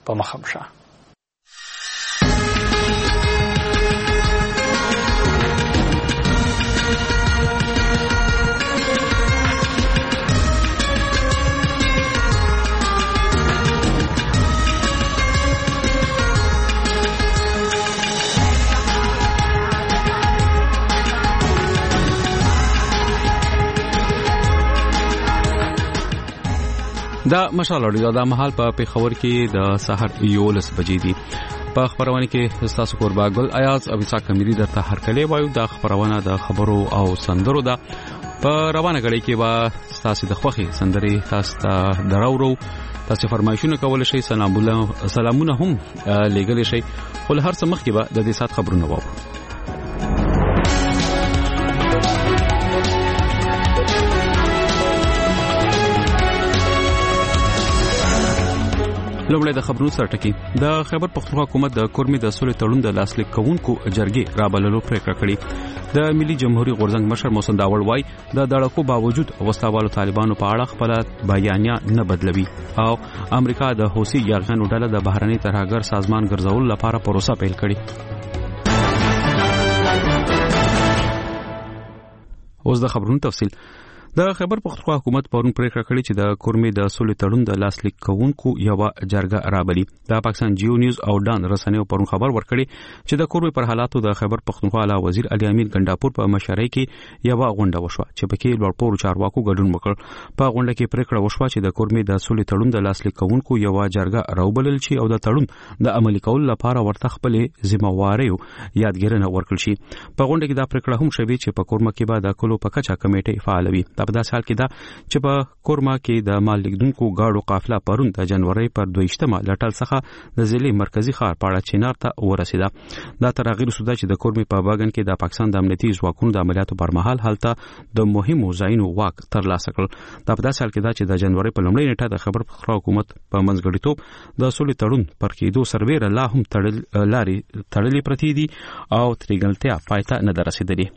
په مخه شه. دا مشال اړیدا د محل په پیښور کې د سحر 11 بجې دي. په خبرونه کې استاسو قربا ګل ایاز او اسحاق کمیری درته هرکلی وایو. د خبرونه د خبرو او سندرو ده په روانه غړي کې وا استاسو د خوخي سندري تاسو ته دراورو. تاسو فرمایشونه کول شي، سلامونه هم لګل شي. خو هر څه مخ کې به د دې سات خبرونه وو. لومړی د خبرونو سره ټکی. د خیبر پختونخوا حکومت د کورمي د سولې تړون د لاسلیک کوونکو جرګې رابللو پریکړه کړې. د ملي جمهوریت غورځنګ مشر محسن داوړ وای د دړکو باوجود وساتوالو طالبانو په اړه خپل بیانیه نه بدلوي او امریکا د حوثي یرغنو ډله د بهرني ترهګر سازمان ګرځول لپاره پروسه پیل کړې. اوس د خبرونو تفصیل. د خیبر پختونخوا حکومت پرون پریکړه کړې چې د کورمي د سولې تړون د لاسلیک کوونکو یو جرګه رابلی. د پاکستان جیو نیوز او ډان رسنیو پرون خبر ورکړي چې د کورمي پر حالاتو د خیبر پختونخوا اعلی وزیر علي امین ګنداپور په مشرۍ کې یو غونډه وشوه چې پکې لوړپوړو چارواکو ګډون وکړ. په غونډه کې پریکړه وشوه چې د کورمي د سولې تړون د لاسلیک کوونکو یو جرګه راوبلل شي او د تړون د عملي کولو لپاره ورته خپل ذمہواری یادګرنه ورکړل شي. په غونډه کې دا پریکړه هم شوه چې په کورما کې به د کلو په کچا کمیټه فعال وي. په داسې حال کې دا چې په کورما کې د مال لیکدونکو گاډو قافله پرون د جنوري پر 22مه لټل څخه د ضلع مرکزی ښار پاړه چینار ته ورسیده. دا تغیر سوده چې د کورمي په باغن کې د پاکستان د امنیتي ځواکونو د عملیاتو پر مهال حالت د مهمو ځایونو واک ترلاسه کړ. دا په داسې حال کې دا چې د جنوري په لومړۍ نیټه د خبر پختونخوا حکومت په منځګړیتوب د سولې تړون پر کېدو سربېره لا هم تړلې پرتی دي او تریګلتیا پایته نه درسیدلې.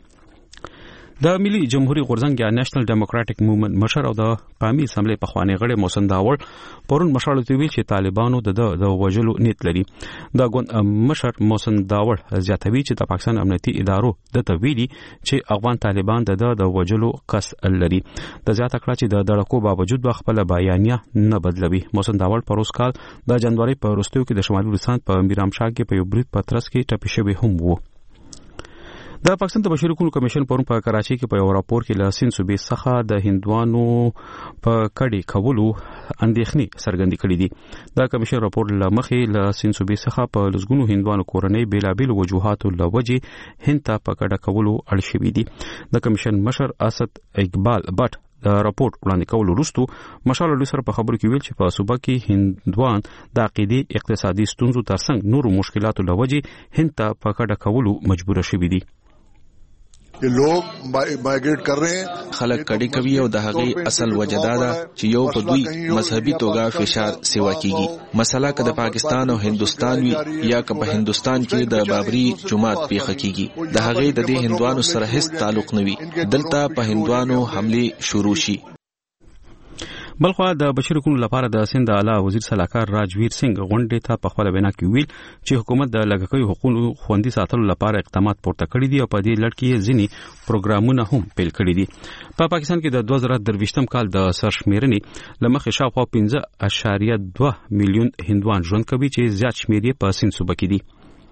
د ملي جمهوریت غورځنګ یا نېشنل ډیموکراټک موومېنټ مشر او د قومي اسمبلی په خواني غړي محسن داوړ پرون مشال ته ویل چې طالبانو د وژلو نیت لري. د مشر محسن داوړ زیاتوي چې د پاکستان امنیتي ادارو د تویلي چې افغان طالبان د وژلو قصد لري. د زیاته کړه چې د دړکو باوجود به خپل بیانیه نه بدلوي. محسن داوړ پر اوس کال د جنوري په وروستیو کې د شمالي وزیرستان په میرامشاه کې په یو برید پترس کې ټپي شوی هم وو. د پاکستان د بشري حقوقو کمیشن پرون په کراچي کې په یو راپور کې له سند صوبې څخه د هندوانو په کډي کولو اندېښنې څرګندې کړې دي. د کمیشن راپور لمخې له سند صوبې څخه په لږونو هندوانو کورنۍ بیلابیل وجوهاتو لوجې هند ته په کډه کولو اړ شوي دي. د کمیشن مشر اسد اقبال بټ د راپورټ وړاندې کولو وروسته مشال له سره په خبرو کې ویل چې په صوبه کې هندوان د عقیدې اقتصادي ستونزو ترڅنګ نورو مشکلاتو لوجې هند ته په کډه کولو مجبور شوي دي. لوگ مایګریټ کر رہے ہیں، خلک کډی کوي او د هغې اصل وجه دا ده چې یو په دوی مذهبي توګه فشار سیوا کیږي. مسله که د پاکستان او هندستان وي یا که په هندستان کې د بابری جماعت پیښه کیږي، د هغې د دې هندوانو سره هیڅ تعلق نه وي. دلته په هندوانو حمله شروع شي. بلخوا د بشري حقوقو لپاره د سند اعلی وزیر صلاحکار راجویر سنگ غونډې ته په خپل وینا کې ویل چې حکومت د لږکیو حقوقو خوندي ساتلو لپاره اقدامات پورته کړي دي او په دې لړ کې ځینې پروګرامونه هم پیل کړي دي. په پاکستان کې د 2023م کال د سرشمیرنې لمخې شاوخوا 15.2 میلیون هندوان ژوند کوي چې زیات شمیر یې په سند صوبه کې دي.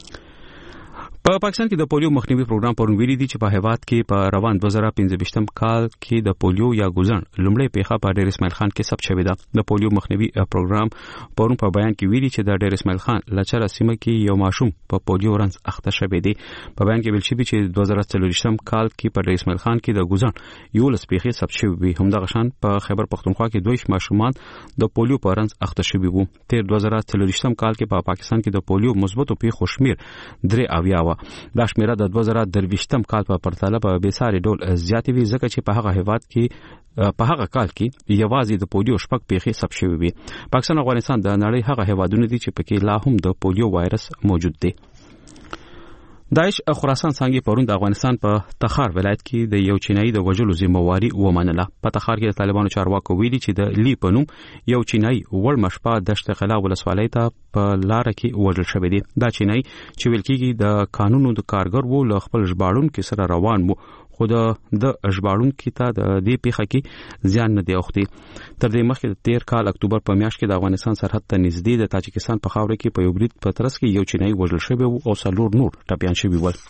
په پاکستان کې د پولیو مخنیوي پروګرام پرون ویلي دي چې په هیواد کې په روان 2015م کال کې د پولیو یا ګوزن لومړی پیښه په ډیر اسماعیل خان کې ثبت شوې ده. د پولیو مخنیوي پروګرام پرون په بیان کې ویلي چې د ډیر اسماعیل خان لچره سیمه کې یو ماشوم په پولیو رنځ اخته شوی دی. په بیان کې ویل شوی چې 2024م کال کې په ډیر اسماعیل خان کې د ګوزن 11 پیښې ثبت شوې وي. همدغه شان په خیبر پختونخوا کې 2 ماشومان د پولیو په رنځ اخته شوي وو. تیر 2024م کال کې په پاکستان کې د پولیو مثبت پیښو شمیر 3 دا شمیره د 2023م کال په پرتله په بیساري ډول زیاتې وي ځکه چې په هغه هیواد کې په هغه کال کې یوازې د پولیو شپږ پیښې ثبت شوې وي. پاکستان او افغانستان د نړۍ هغه هیوادونه دي چې پکې لا هم د پولیو وایرس موجود دی. داعش خراسان څنګه پرون د افغانستان په تخار ولایت کې د یو چینایي د وژلو ذمہواری ومنله. په تخار کې د طالبانو چارواکو ویلي چې د لی په نوم یو چینایي وړ مشپا دشت قلا ولسوالۍ ته په لار کې وژل شوی دی. دا چینایي چې ویل کېږي د قانونو د کارګر وو له خپل ژباړونکو سره روان وو، خو د ژباړونکو ته د دې پیښه کې زیان نه دی اوختي. تر دې مخکې د 13 کال اکتوبر په میاشت کې د افغانستان سرحد ته نږدې د تاجکستان په خاوره کې په یو برید په ترڅ کې یو چینایي وژل شوی او 4 نور ټپيان شوي ول.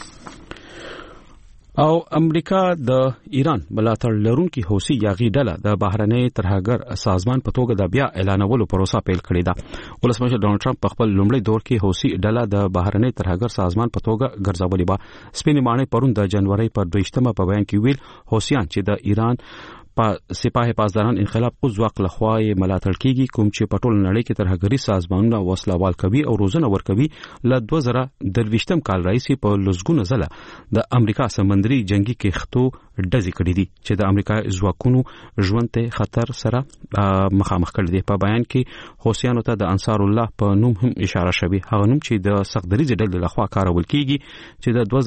او امریکا د ایران ملاتړ لرونکي حوثي یاغي ډله د بهرنۍ ترهګر سازمان په توګه د بیا اعلانولو پروسه پیل کړې ده. ولسمشر ډونالد ټرمپ په خپل لومړي دور کې حوثي ډله د بهرنۍ ترهګر سازمان په توګه ګرځولې و. سپینې ماڼۍ پرون د جنوري په 22مه په بیان کې ویل حوثیان چې د ایران سپاه پاسداران انقلاب قوت لخوا ملاتړ کیږي، کوم چې په ټول نړۍ کې ترهګري سازمانونه وسلوال کوي او روزنه ورکوي. له 2023م کال راځي په لزګونه زله د امریکا سمندري جنگي کښتو ډزې کړې دي چې د امریکا ځواکونو ژوند ته خطر سره مخامخ کړي دي. په بیان کې حوثیانو ته د انصار الله په نوم هم اشاره شوی، هغه نوم چې د سختدریز ډلې لخوا کارول کیږي چې د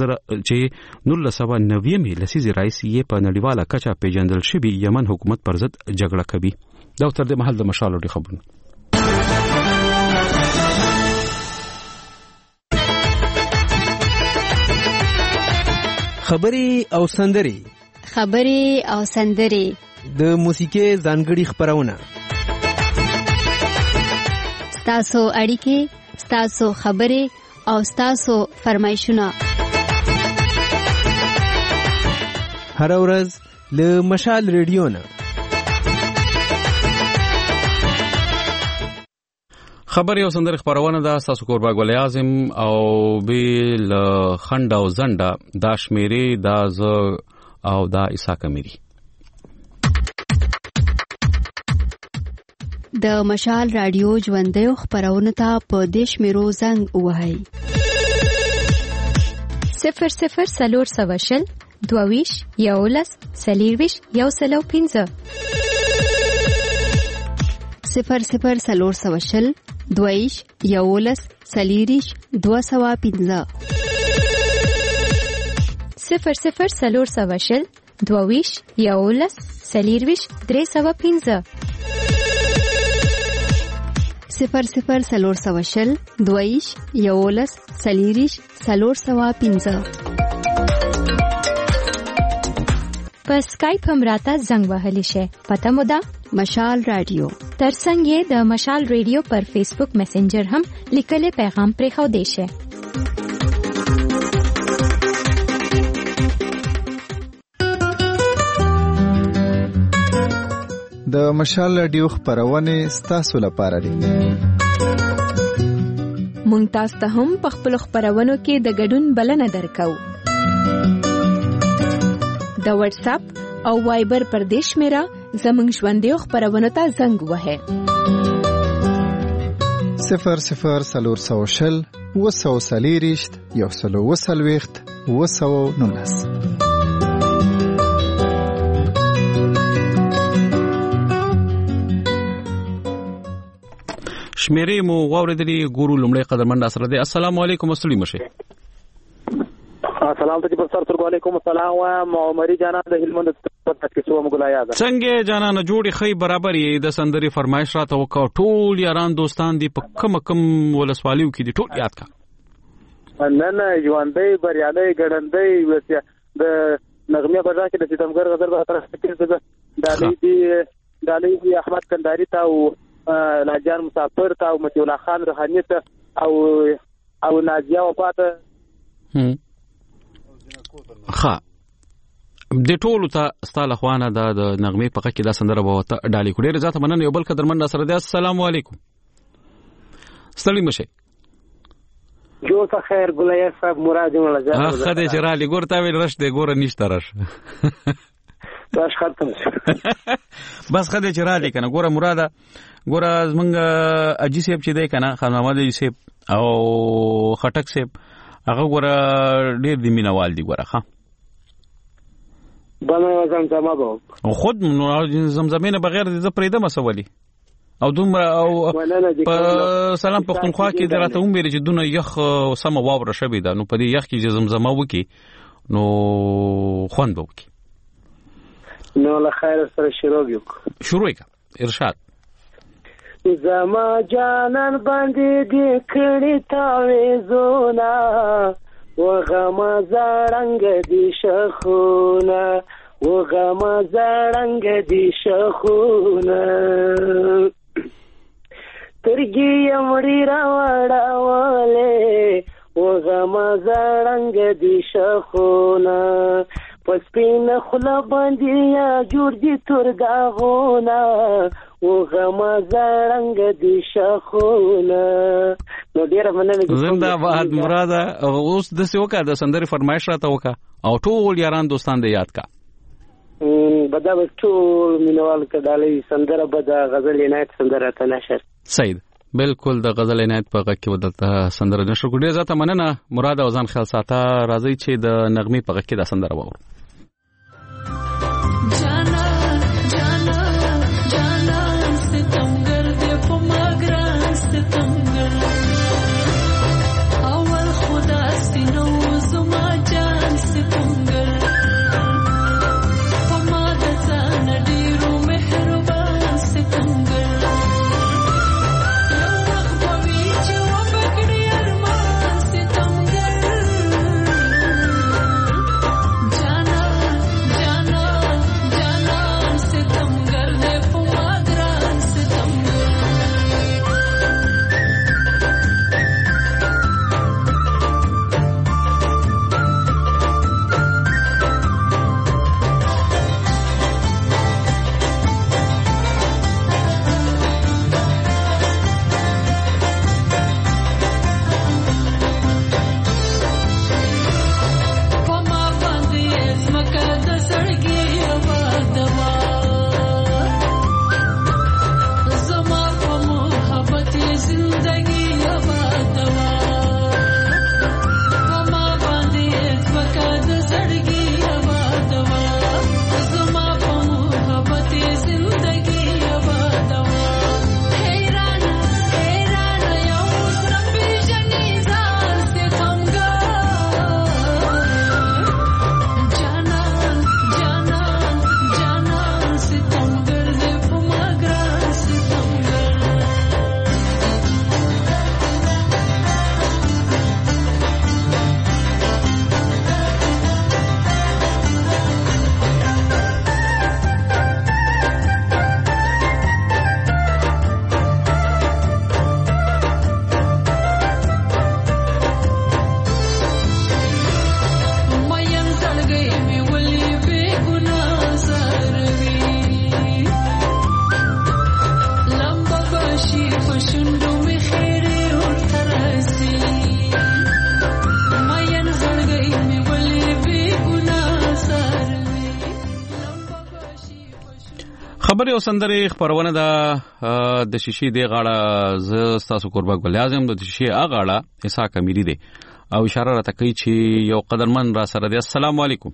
1990 لسیزې راځي په نړیواله کچه پیژندل شوی یمن حکومت پر ضد جګړه کوي. دا تر دې محل د مشال لري خبرونه. خبري او سندري د موسیقي ځانګړي خبرونه، ستاسو اړیکې، ستاسو خبري او ستاسو فرمایشونه هر ورځ له مشال ریډیو نه. خبري او سندري خبرونه دا تاسو کوربا ګل اعظم او بیل خند او زنده دا شمیري دا ز او دا عیسی کمیری. د مشال رادیو ژوندې خبرونه ته په دیش میرو زنګ وهاي 00 22 یولس سلیرویش یو سلو 15 00 22 یولس سلیریش 215 00 22 یولس سلیرویش 315 00 22 یولس سلیریش 315. په اسکایپ هم راته زنګ وهلی شي. پته مو ده مشال رادیو. ترڅنګ یې د مشال رادیو پر فیسبوک میسنجر هم لیکلي پیغام پرې خو دی شي. د مشال رادیو خبرونه ستاسو لپاره دي. مونږ تاسو ته هم په خپل خبرونو کې د ګډون بلنه درکو. د واتس اپ او وایبر پر دیش میرا زمنګ ژوندې خبرونه ته زنګ وهه 00 وسوسلیریشت یو سلو وسلويخت وسو نونس. شمیرې مو واوریدلې ګورو لمړی قدرمن سره دی. السلام علیکم استلی مشه. السلام علیکم السلام و عمرې جانا د هلمند په تاسو مو ګلایا ده. څنګه جانا نه جوړي خې برابر یې د سندري فرمایش راته وکاو. ټول یاران دوستان دی په کم ولسوالیو کې دی ټول یاد کا. نن ژوندې بریالي ګړندې وسه د نغمه برا کې د ستمګر غزل به تر څه دالي دی احمد کنداری تا او لاجان مسافر تا او متي الله خان روحاني ته او نازیه وفات ها د ټولو ته ستاله خوانه د نغمه په کې دا سندره بوته ډالي کړي. رضا ته مننه یو بل قدرمن سره دی. السلام علیکم ستړي مشه. جو ته خیر ګلای صاحب مراد مولا جان خدای جرالي ګورته ویل رش دی ګور نشته رش باش ختم بس خدای جرالي کنه ګوره مراده ګوره زمونږ اجي سیب چې دی کنه خان محمد اجي سیب او خټک سیب هغه ګوره ډېر دی مینوال دی ګوره ها بنه زمزمه به خود زمزمه نه بغیر د پرېده مسولي او دومره او په سلام پښتونخوا کې دراته هم ویل چې دونه یخ سم واوره شوی ده، نو په دې یخ کې چې زمزمه وکي نو خوند به وکي. نو له خیر سره شروع کا ارشاد. زما جانان باندې دې کړي تاویزونه وغما زړنګ دي شخونه وغما زړنګ دي شخونه ترګي امړي راوړاولې وغما زړنګ دي شخونه پسپین خلا باندې یا جوړ دي تور داغونه وغما زړنګ دي شخونه. نو ډیره مننه زنده‌باد مراده. اوس د سیوکا د سندري فرمایش راته وکا او ټول یاران دوستان دې یاد کا. بدا ټول مینوال کډالې سندره بدا غزل عنایت سندره ته نشر. سید بالکل د غزل عنایت په غږ کې ودلته سندره نشر کړې. زه ته مننه مراده او ځان خیال ساته. راځي چې د نغمې په غږ کې د سندره وورو. خبري او سندري خبرونه د شیشې دی غاړه ز تاسو قربان ګل اعظم د شیشې اغاړه اسحاق امیری دی او اشاره راته کوي چې یو قدرمن را سره دی. السلام علیکم.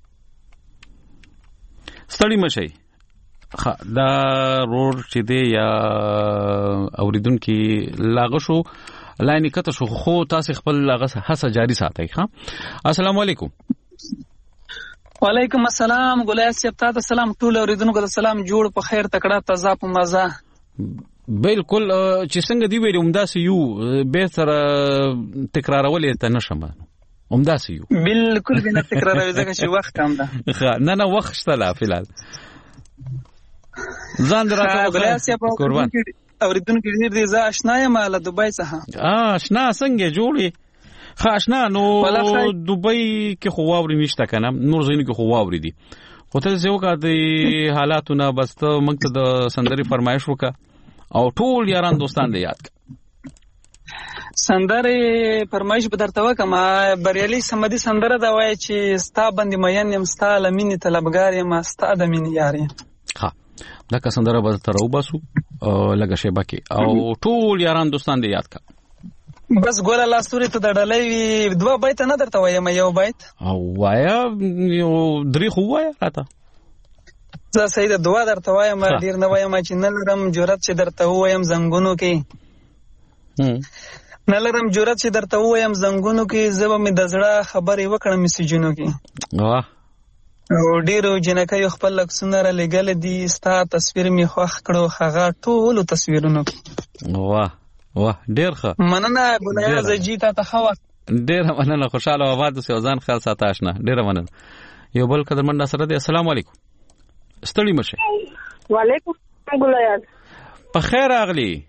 ستړي مشي دا رور چې دی یا اوریدونکو لاغه شو لاینه کته شو خو تاسو خپل لاغه هڅه جاری ساتئ. ها السلام علیکم. وعلیکم السلام ګلای صاحب تاسو سلام ټول اوریدونکو ته سلام جوړ په خیر تکړه تازه په مزه. بالکل چې څنګه دی ویل همداسې یو به سره تکرارولې ته نشم همداسې یو بالکل به نه تکراروي ځکه چې وخت کم ده. نه وخت شته لا فلحال ځان راته قربان اوریدونکو دې زه آشنا یم له دوبۍ څخه. آشنا څنګه جوړي خاصنا نو دوبۍ کې خو واوري نشته کنه نور ځینو کې خو واوري دي خو ته زه وکړه د حالاتونه بس ته موږ ته د سندري فرمایش وکړه او ټول یاران دوستان دې یاد کړه. سندري فرمایش به درته وکم بریالي سمدي سندره دا وای چې ستا باندې مین یم ستا لمینې طلبګار یم ستا د مینې یار یم. ها دا که سندره به تر وباسو لګه شیبه کې او ټول یاران دوستان دې یاد کړه. بس ګوله لاستوري ته د ډلې دوه بیت نه درته وایم یو بیت او وایا یو درې خو وایا راته زه سید دعا درته وایم ډیر نه وایم چې نه لرم جرأت چې درته ووایم زنګونو کې نه لرم جرأت چې درته ووایم زنګونو کې زه به مې د زړه خبرې وکړم میسیجونو کې او ډیرو جنکیو خپل عکسونه را لېږلي دي ستا تصویر مې خوښ کړو هغه ټولو تصویرونو کې واه ډیر ښه مننه ګلایاز جی ته ښه وخت ډیره مننه خوشاله آباد اوسې او ځان خیال ساته اشنا ډیره مننه یو بل قدرمن سره دی السلام علیکم ستړي مشه وعلیکم ګلایاز په خیر راغلی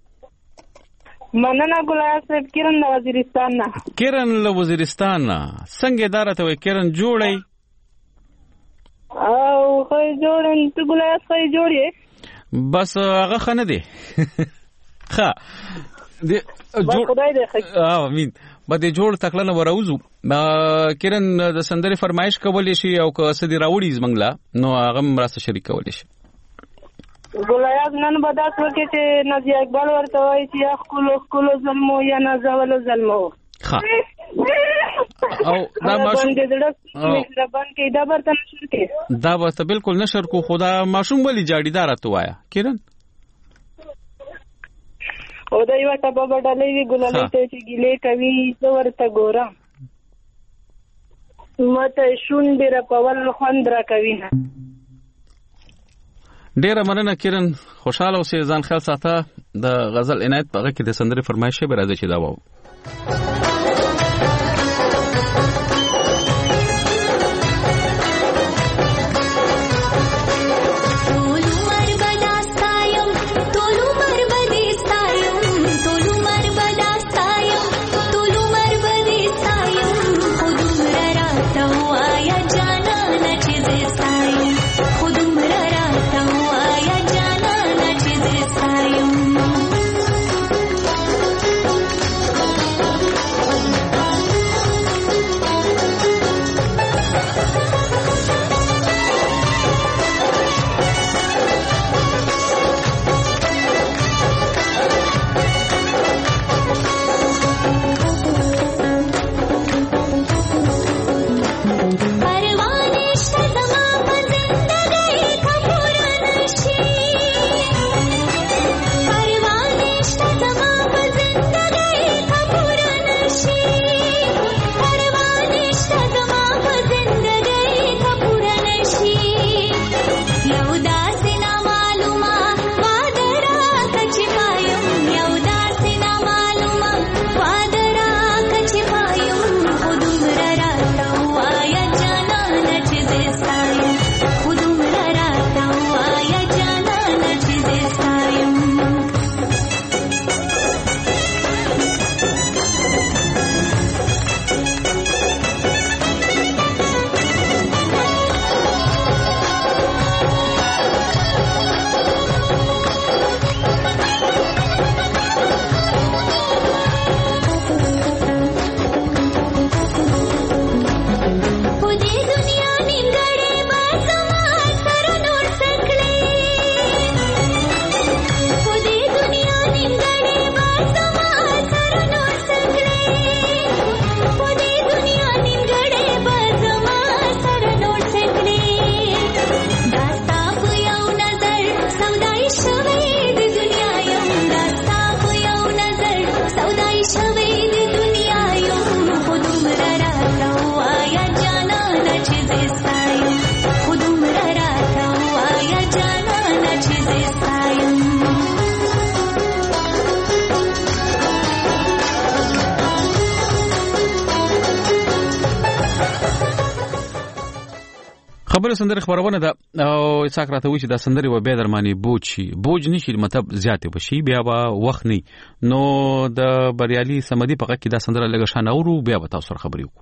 مننه ګلایاز صاحب کرن د وزیرستان نه کرن له وزیرستان نه څنګه اداره ته وای کرن جوړی او خو جوړن ته ګلایاز خو جوړی بس هغه خنه دی ښه دی جوړ خدای دې امين بده جوړ تکلنه وروزو کرن د سندري فرمایش کولې شي او که سدي راوړي زمنګلا نو هغه مرسته شریک کولې شي ګلایاز نن بداس وکړي چې نبی اکبر ورته وایي چې خلو ظلمو یا نزول ظلمو ها او دا ماشوم مهربان کې دا برته نشر کې دا به بالکل نشر کو خدا ماشوم ولی جاړي دار ته وایا کرن او دا یو ټاپه بډلې وی ګلالې ته چې ګلې کوي څو ورته ګورم مته شونډې را پول خوند را کوي ډیره مننه کرن خوشاله اوسې ځان خیال ساته د غزل عنایت په کې د سندري فرمایشه به راځي چې دا وو خبره سندره خبرونه ده او اساک راته وی چې دا سندره و به درمانی بوج نشي مطلب زیاته بشي بیا به وخت نه نو د بریالي سمدي په کې دا سندره لګ شان اورو بیا به تاسو خبرې وکړو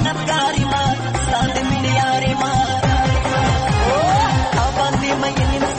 Thank you.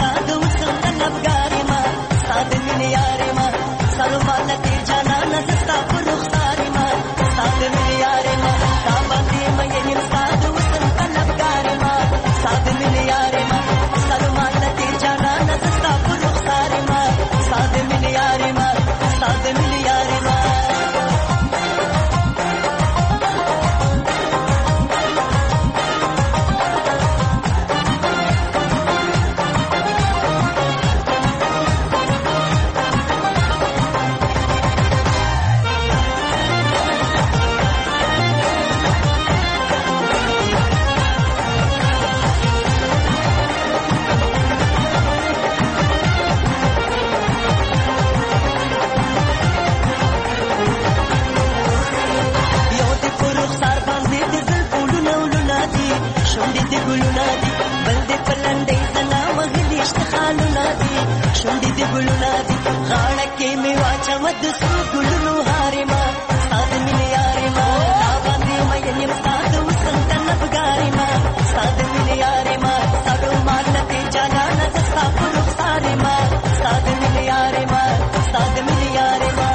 شونډې د ګلونه دي غاړه کې مې واچوه د سرو ګلونو هارې ما ستا د مینې یارې ما تا باندې مین یم ستا د حسن د نبګارې ما ستا د مینې یارې ما ستا د عمر نه دې جانانه زه ستا په رخسارې ما ستا د مینې یارې ما ستا د مینې یارې ما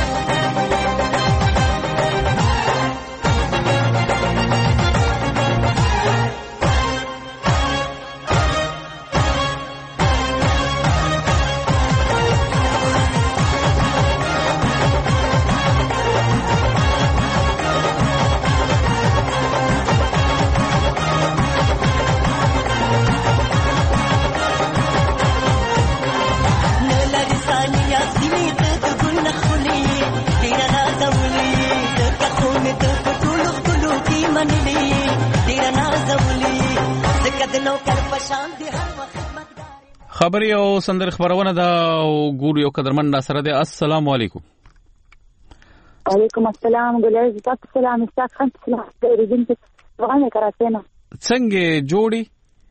خبري او سندر خبرونه دا ګور یو قدرمن را سره دی. السلام علیکم. وعلیکم السلام. ګلای تاسو سلام استاد خان سلام ریډینګ څنګه کراته نه څنګه جوړي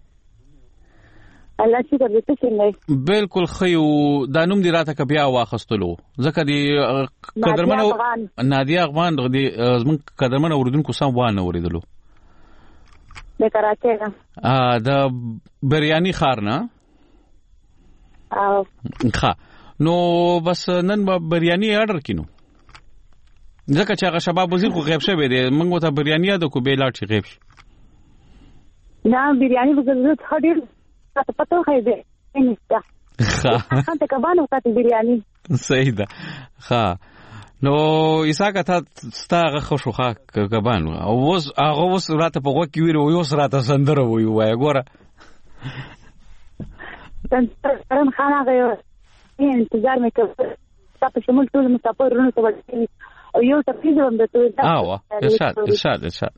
الله چې دې څنګه بالکل خيو دا نوم دی راته بیا واخستلو ځکه دی قدرمن نادیه افغان دی زمون قدرمن اوردونکو سم وانه اوریدلو د کراته نه دا بریانی خار نه ښه نو بس نن به بریانی آرډر کینو ځکه چې هغه شباب وزیر خو غیب شوی دی موږ ته بریانی یاد کو به لاړ شي غیب شي نه بریانی به ضرورت هډیر تاسو پته خې دی نشته ښه ته کبانو ته بریانی صحیح ده ښه نو ایساکه تا ستاره خوشوخه کبانو او اوس هغه اوس راته په وګ کې ویرو یو سره ته سندره وای ګوره تن خانه غيو انتظار مې کوم تاسو شمول ټول مسافرونو ته ورته او یو تفصیل هم د توې ارشاد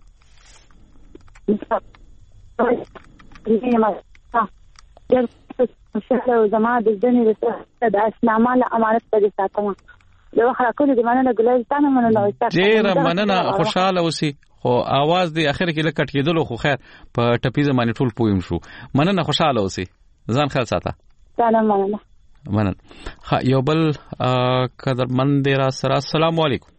زما د ځنې د اسنامه له امانت په ساتمه د وخت راکول د مننه ګلای ستانه مننه ډېر مننه خوشاله اوسې خو आवाज دی اخر کې لکټ کېدل خو خیر په ټپي زمانه ټول پویم شو مننه خوشاله اوسې ځان خیال ساته سلام مننه یو بل قدرمن دی را سره السلام علیکم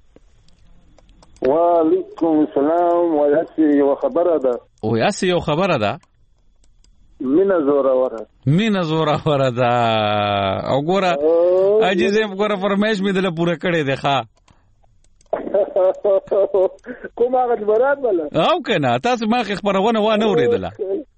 وعلیکم السلام ویاسی یو خبره ده مینا زوره وره او ګوره عجیزه ګوره فرمایش مې دله پوره کړې ده ښا کوم هغه برات ولا او کنه تاسو ما خبرونه و نه اوریدله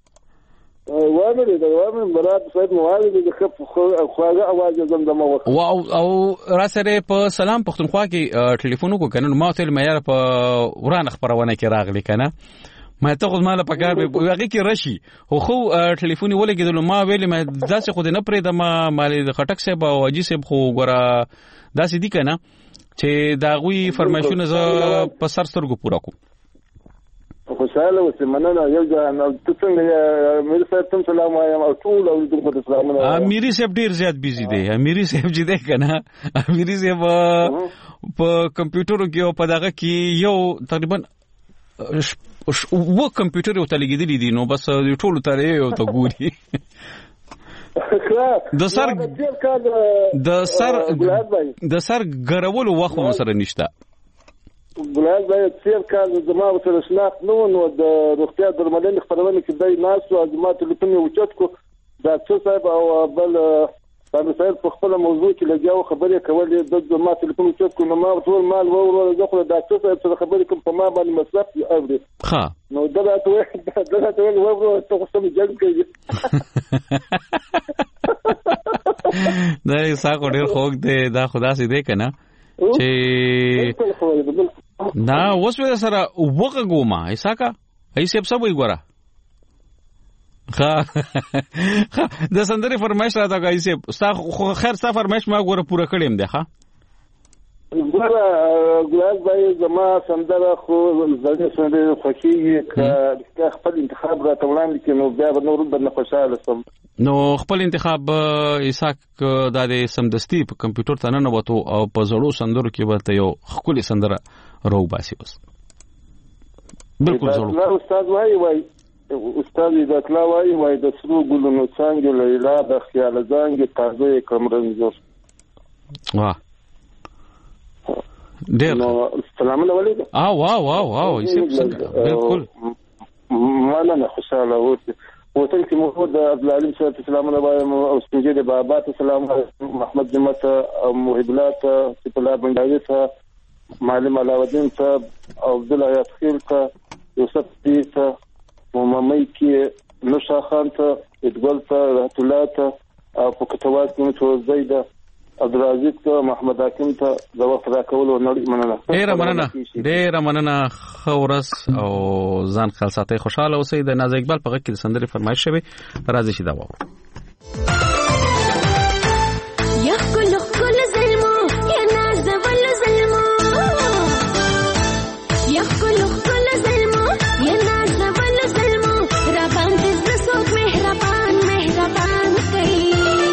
وامن برات سید موالد د خواږه आवाज زمزمه وکړه او را سره په سلام پښتونخوا کې ټلیفون وکړ کنه ما ته معیار په وران خبرونه کې راغلی کنه ما ته خو مال په کار به هغه کې رشي خو ټلیفون ولګیدل ما ویل ما ځاسه خو نه پرې د ما مال د خټک صاحب او اجي صاحب خو ګره داسې دي کنه چې دا غوي فرمایشونه ز په سر سترګو پورا کو خوشاله اوسې مننه یو ځان او څنګه مې صاحب تم سلام وایم او ټول او دغه سلامونه اميري صاحب ډیر زیات بيزي دی اميري صاحب چې دی کنه اميري صاحب په کمپیوټر کې او په دغه کې یو تقریبا و کمپیوټر یو تلګیدلی دي نو بس ټول ترې یو ته ګوري د سر ګرول وخت سره نشته ګلال باید څیر کال زما سره شناخت نو د روغتیا درملنې خبرونه کې دای ناس او زما ټلیفون یو چت کو دا څه صاحب او بل په مثال په خپل موضوع کې لګیاو خبرې کولې د ما ټلیفون چت کو نو ما ټول مال وورو زه دا څه صاحب سره خبرې کوم په ما باندې مصرف اوري ها نو دا ته وورو ته څه جنګ کوي دا یې ساکو ډیر خوګ دی دا خدا سي دی کنه چې نا اوس به سره وګه ګوما ایساکا ایسه په سبوي ګورا ها د سندري فرمایش راته کوي ایسه خو خیر ستا فرمایش ما ګوره پوره کړم دی ها ګوره ګلاس بای زما سندره خو زړه سندره فکیږي که خپل انتخاب را تولان کې نو بیا به نور بل خوشاله سم نو خپل انتخاب ایساک د سمدستی په کمپیوټر ته نه وته او په زړو سندرو کې به یو خولي سندره رو باسي اوس بالکل زړو استاد وای استاد عزت الله وایي د سرو ګلونو څانګې لیلا د خیال ځانګې تازه کم رنځور. واه ډېر سلامونه علیکم. واو بالکل مننه خوشاله اوسئ. وطن کې محمود عبدالعلیم صاحب ته سلامونه وایم او سپینجې د بابا ته سلام وایم، محمد جمعه ته، محب الله ته، سیف الله بنداوي ته، معلم علاءالدین صاحب او عبدالحیات خیل ته، یوسف پیر ته، مامي کې نوشا خان ته، ادګل ته، رحمت الله ته او په کتوات کې متوزي ده عبدالعزیز ته، محمد حاکم ته د وخت راکول او نړۍ مننه. ډېر مننه خورس او ځان خپل ساتي. خوشاله اوسئ. د ناز اقبال په غږ کې د سندرې فرمایش شوی، راځي شي دا وو. یا کل ظلمو یا ناز ول ظلمو، یا کل ظلمو یا ناز ول ظلمو، را باندې زسوک مهربان کوي.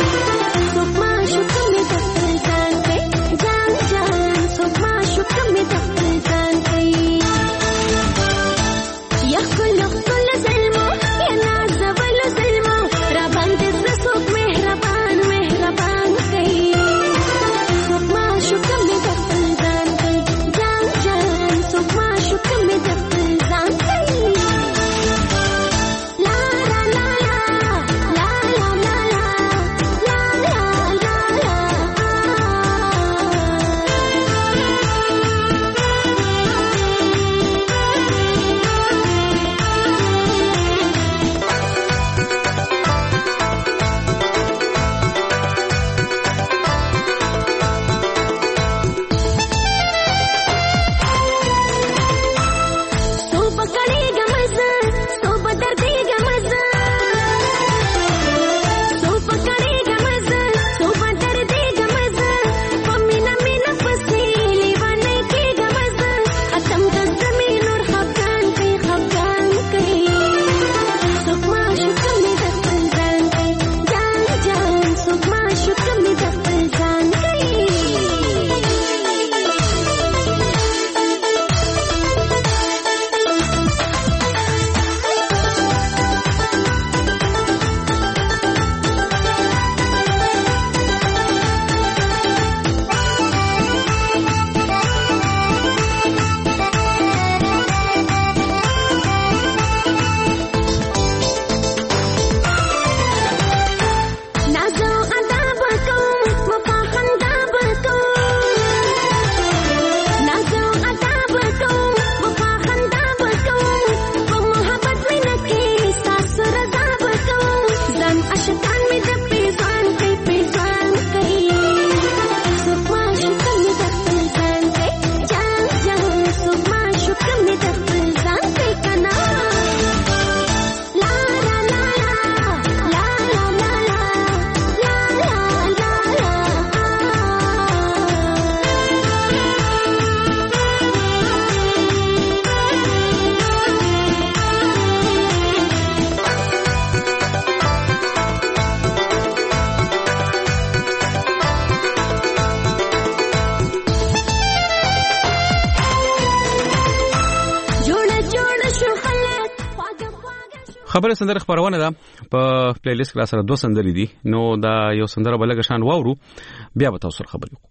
خبره سندره خبرونه ده په پلی لیست کې سره دوه سندرې دي، نو دا یو سندره بلګه شان واورو بیا به تاسو خبرې وکړو.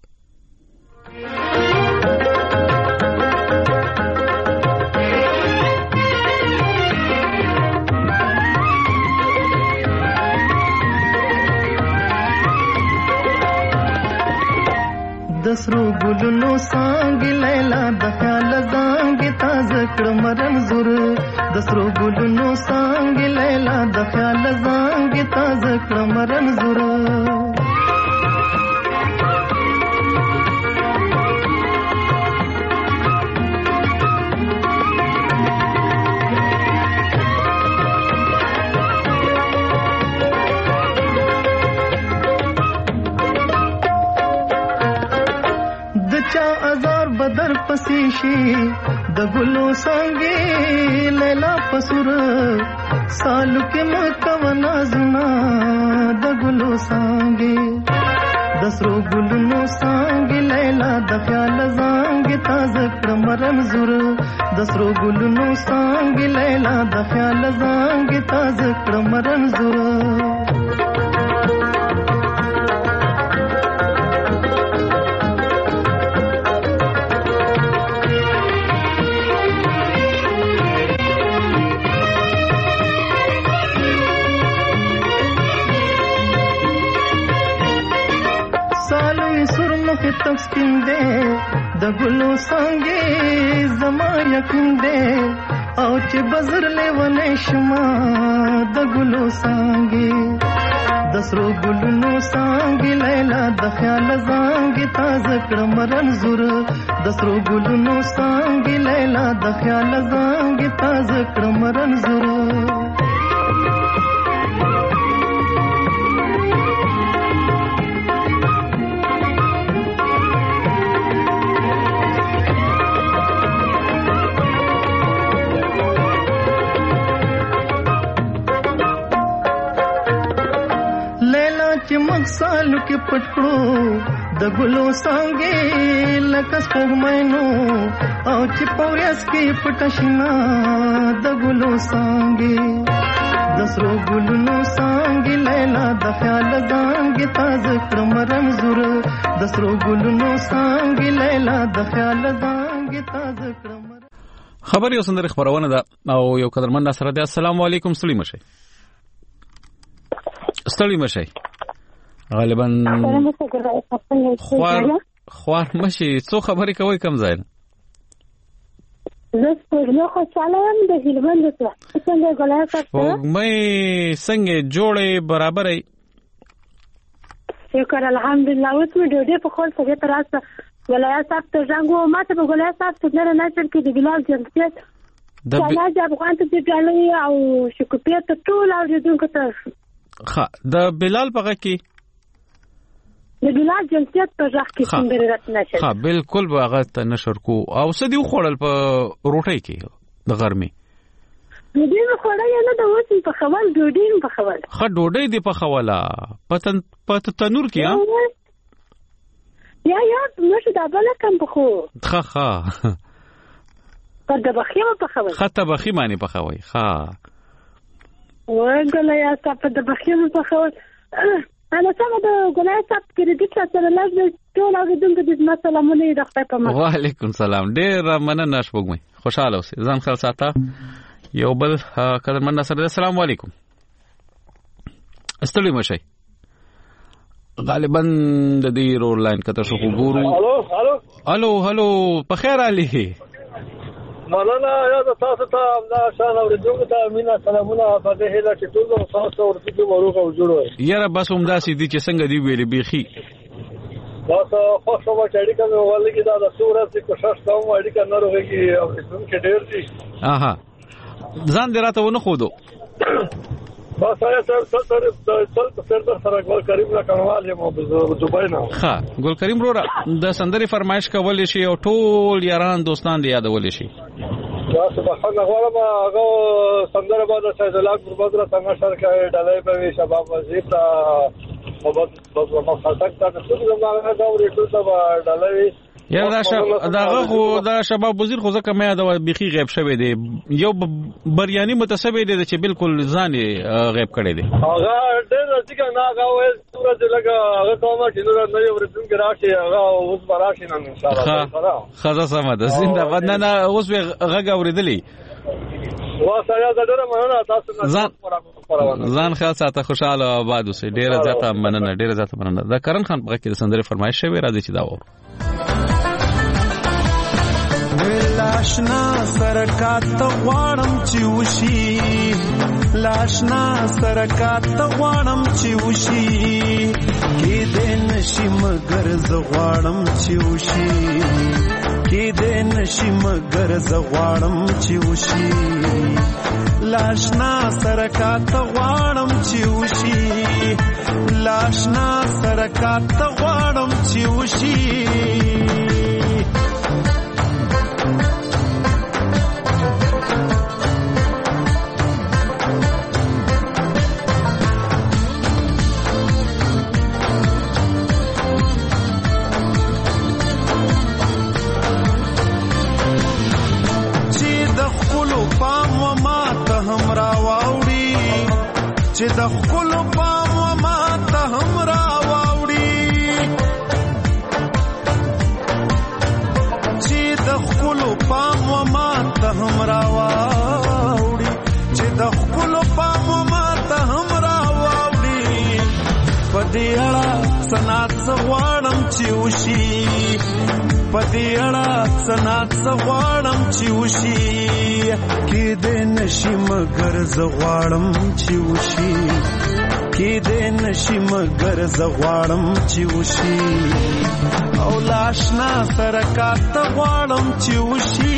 دسرو ګلونو څانګې لیلا د خیال ځانګې تازه کړم رنځور، دسرو ګلونو څانګې لیلا د خیال ځانګې تازه کړم رنځور. بدر پسې شي د ګلو څنګه لیلا پسور سالو کې مکو نازنا د ګلو څنګه د سرو ګلونو څنګه لیلا د خیال څنګه تازه کړه مرن زور د سرو ګلونو څانګې لیلا د خیال زانګې تازه کړه مرن زور تک سپین دے د ګلو څنګه زما یقین دے او چې بزر لیونې شما د ګلو څنګه د سرو ګلونو څنګه لیلا د خیال زانګې تازه کړه مرن زور د سرو ګلونو څنګه لیلا د خیال زانګې تازه کړه مرن زور چې مخسالو کې پټکړو د ګلو څنګه لکه سپوږمینو او چې پوریاس کې پټشنا د ګلو څنګه د سرو ګلونو څنګه لیلا د خیال زانګې تازه کړه مرن زور د سرو ګلونو څنګه لیلا د خیال زانګې تازه کړه خبر یو سندره خبرونه ده او یو قدرمن سره ده. السلام علیکم. ستړي مشي غالبا خوار مشي څو خبرې کوي کم ځای زه سپورنو خوشاله یم د هلمند څخه څنګه ګلای تاسو مې څنګه جوړې برابرې شکر الحمدلله اوس مې ډوډۍ په خپل سره تراسه ګلای صاحب ته څنګه ماته په ګلای صاحب ته نه نشم کې د بلال جنسیت د افغان ته ځړلې او شکوپیت ټول اوریدونکو ته ها د بلال پغه کې د بلال جنسیت په ځخ کې څنګه رات نشي ها بالکل هغه ته نشر کو او سدي خوړل په روټي کې د غرمه ډوډۍ خوړل نه د وڅ په خوال ډوډۍ په خوال ها ډوډۍ دی په خولا په تنور کې یا نو دا بل کم په خو ها په د بخیمه په خوال خطه بخی معنی په خوي ها وګله یا په د بخیمه په خوال انا څنګه د ګلای صاحب کریډټ سره لږ ټول اوریدونکو د سلامونه د خپل په ما وعلیکم سلام ډیر مننه شپږمې خوشاله اوسئ ځان خپل ساته یو بل قدرمن سره السلام علیکم. ستړي مشي غالبا د دې رول لاین کته شو ګورو. الو په خیر علي مولانا یا تاسو ته دا شان اوریدونکو ته مینا سلامونه په دې هله چې ټول تاسو ورته وروغه جوړو یاره بس هم داسې دي چې څنګه دی ویلې بيخي تاسو خوشو ما چې اړیکه مې ولګي دا د صورت کوشش کوم اړیکه نه روږي او څنګه ډېر دي اها ځان دراته ونه خودو بس آیا سره سره ګل کریم لا کمال یم په دوبای نه ها ګل کریم وروره د سندري فرمایش کول شي او ټول یاران دوستان دی یادول شي یا سبحان الله هغه سندره باندې چې د لاک پر بدر څنګه شرکه ډالای په شباب وظیف تا محبت مخاطب ته څه زموږه دا ورته ته ډالای یا داغه خو دا شباب وزیر خو ځکه مې دا بيخي غیب شوی دی یو بریانی متسبب دی چې بالکل ځان غیب کړی دی هغه ډېر ځکه نه هغه وایي صورت لګه هغه کومه چې نور نه یو ورته کې راشي هغه اوس براشي نه ان شاء الله خدا سم ده زنده باد نه اوس غږ اوریدلی واسایا زړه مننه تاسو ځان خاصه ته خوشاله آباد اوسئ ډیره زیاته مننه دا کرن خان په کې سندره فرمایش شوی راځي چې دا وره لاشنا سرکات غوانم چې وشي لاشنا سرکات غوانم چې وشي کې دې نشي مگر زغوانم چې وشي کې دې نشي مگر زغوانم چې وشي لاشنا سرکات غوانم چې وشي لاشنا سرکات غوانم چې وشي چې د خپل پام ما ته هم راوړي چې د خپل پام ما ته هم راوړي چې د خپل پام ما ته هم راوړي پدې اړه سنات غواړم چې وشي پدې اړه سنات غواړم چې وشي کې دې نشي مگر زه غواړم چې وشي کې دې نشي مگر زه غواړم چې وشي او لاشنا سره کاته غواړم چې وشي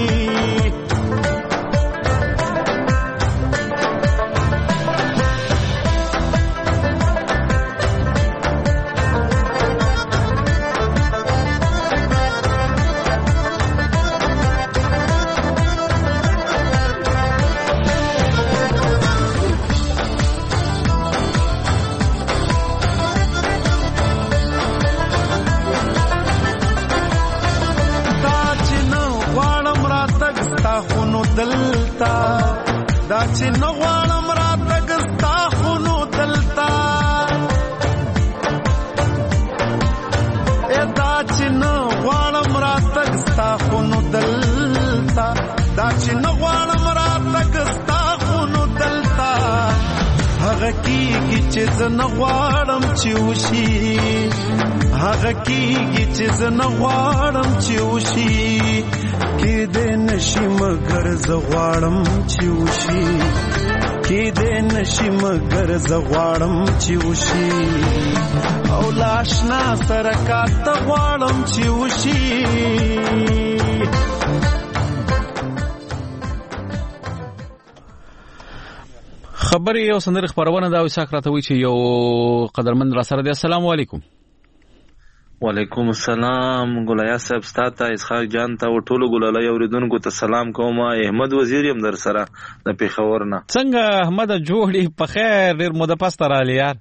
دا چې نه غواړم راتګ ستا خو نو دلته دا چې نه غواړم راتګ ستا خو نو دلته دا چې نه غواړم راتګ ستا خو نو دلته هغه کېږي چې زه نه غواړم چې وشي هغه کېږي چې زه نه غواړم چې وشي کې دې نشي مگر زه غواړم چې وشي کې دې نشي مگر زه غواړم چې وشي او لاشنا سره کاته غواړم چې وشي خبري یو سندره خبرونه دا وساک راته وی چې یو قدرمن را سره دی. السلام علیکم. وعلیکم السلام. ګلیا صاحب ستاسو اسحاق جان ته ټولو ګلالای اوریدونکو ته سلام کوم. احمد وزیر يم در سره د پیښور نه. څنګه احمد جوړی په خیر ډیر مده پس تر علی یار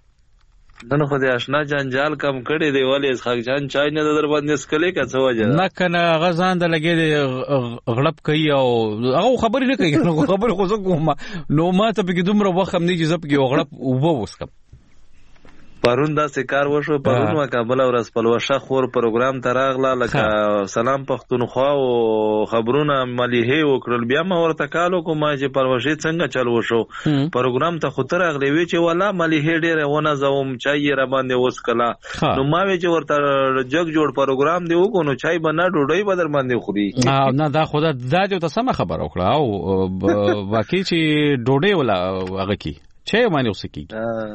نن خو دې آشنا جنجال کم کړي دی ولی اسحاق جان چای نه در باندې سکلې کا څه وجه نه کنه غزان د لګې غړپ کوي او هغه خبرې نه کوي نو خبرې خو زه کوم نو ما ته به دومره وخت هم نه چې زپ کې غړپ وبو وسکم پرون دا سکار وشو پرون وا کابل او رس پلوشه خور پروګرام تراغله لکه سلام پښتونخوا او خبرونه مليحه وکړل بیا ما ورته کالو کوم چې پروشه څنګه چلو شو پروګرام ته خطر اغلی وی چې ولا مليحه ډیره ونه زوم چای را باندې وسکلا نو ما وی چې ورته جګ جوړ پروګرام دی وکړو نو چای بنا ډوډۍ بدر باندې خوري نه دا خدا دا ته سم خبر وکړه او واقعي چې ډوډۍ ولا هغه کی چې باندې وسکی